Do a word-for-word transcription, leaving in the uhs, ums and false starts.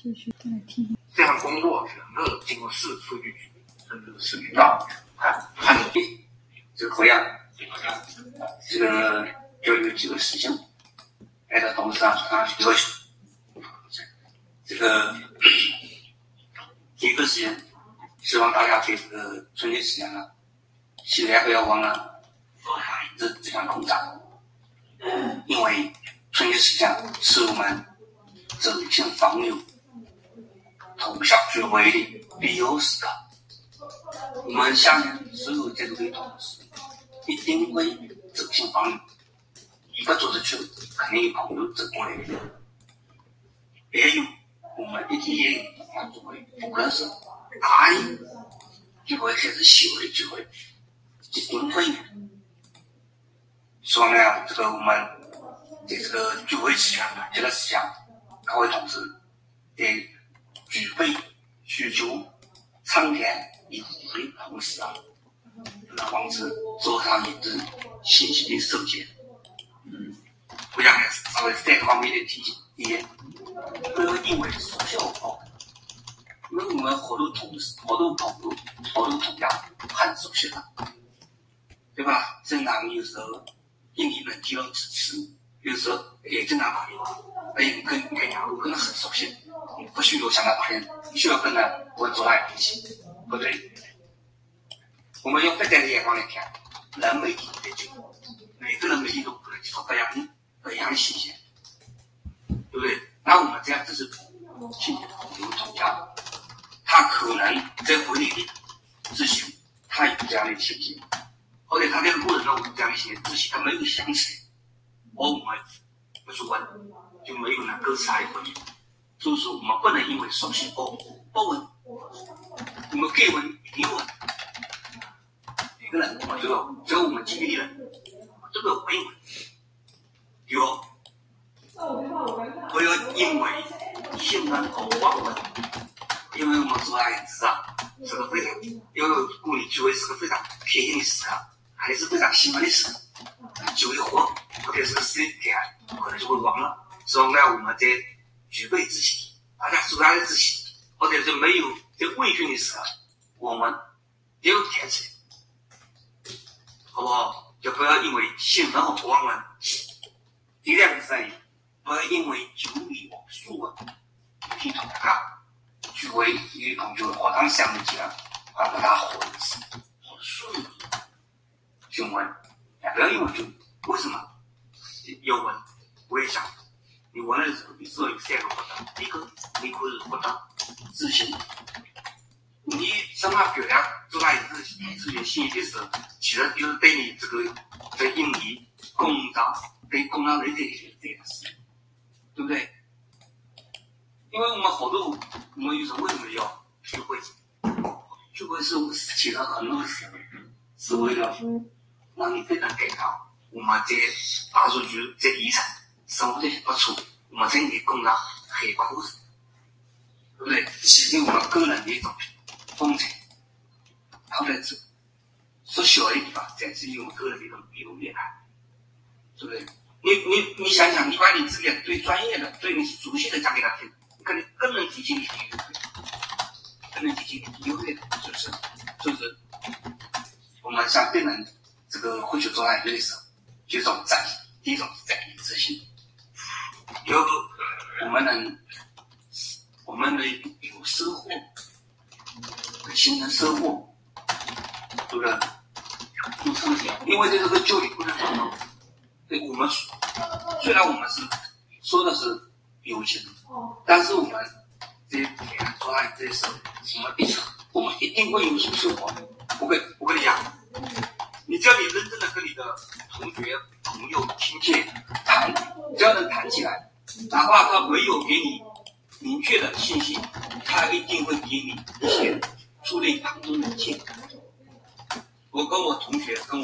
这项工作是能够经过市数据局甚至市局长判判定这个合样，这个就有几个事情，按照董事长说上去要求。这个第一个事情，希望大家对这个春节期间呢，千万不要忘了做上这这项工作，因为春节期间是我们走进访友、同乡聚会的必由时刻。我们下面所有这个同事一定会走进访友，一个走出去，肯定有朋友走过来的。也有我们一定也有聚会，不论是大的聚会还是小的聚会，一定会有。所以呢，这个我们在这个聚会期间，这个时间，各位同事得具备需求苍天以及同时啊，防止做上一致信息的收集。嗯，我想稍微三个方面的提醒：第一，不要因为缩小哦，因为我们好多同事、好多朋友、好多同家很熟悉的，对吧？正常有时候英语能提到几次，有时候也正常朋友，哎，跟跟两个可能很熟悉，不需要向他打人，需要跟他我坐在一起，不对。我们用发展的眼光来看，人媒体的进步，每个人媒体都可能接受各样的各样的信息，对不对？那我们这样只是亲戚朋友同家，他可能在回来的之前，他有这样的信息，或者他这个过程中有这样的信息之前，他没有想起来，而我们不去问，就没有能够参与回应。所以说，我们不能因为熟悉而不问，我们该问一定问。每个人我就要，只要我们经历的人，都要问一问。第二，不要因为信任而忘问，因为我们做孩子啊，是个非常，因为公益聚会是个非常开心的时刻，还是非常兴奋的时刻。聚会活或者是个时间点，可能就会忘了。所以呢，我们在聚会之前，大家做爱之前，或者是没有在微醺的时候，我们也要抬起来。好不好？就不要因为兴奋而忘了。第二个是，不要因为酒力而疏忽。提出他聚会与同学活动项目间，还不大合适，好顺利。询问，不要因为就为什么要问？我也想，你问的时候，你只有三个活动，一个你可以活动自信。你什么表达做到一个自己信息的时候，其实就是对你这个在英语工作对工作人这些这件事，对不对？因为我们好多我们有时候为什么要聚会？聚会是其实很多时候是为了让你非常感到我们在大数据在底层生活的不错，我们整体工作很苦，对不对？因为我们个人的一种风采，然后呢，说小一点吧，展示我们个人的一种优越感，对不对？你你你想想，你把你自己最专业的、最你熟悉的讲给他听，你肯定更能提醒你的优越，更能提醒你的优越，是不是？就是我们像对人这个会去做爱的时候，就一种展现，第一种是展现自信，有我们能我们的有收获，形成收获，对不对？因为在这个教育过程中，对我们虽然我们是说的是友情，但是我们在做爱这时候，我们一场我们一定会有所收获。我跟我跟你讲，你只要你认真的跟你的同学、朋友、亲戚谈，只要能谈起来，哪怕他没有给你明确的信息，他一定会给你一些触类旁通的建议。我跟我同学跟我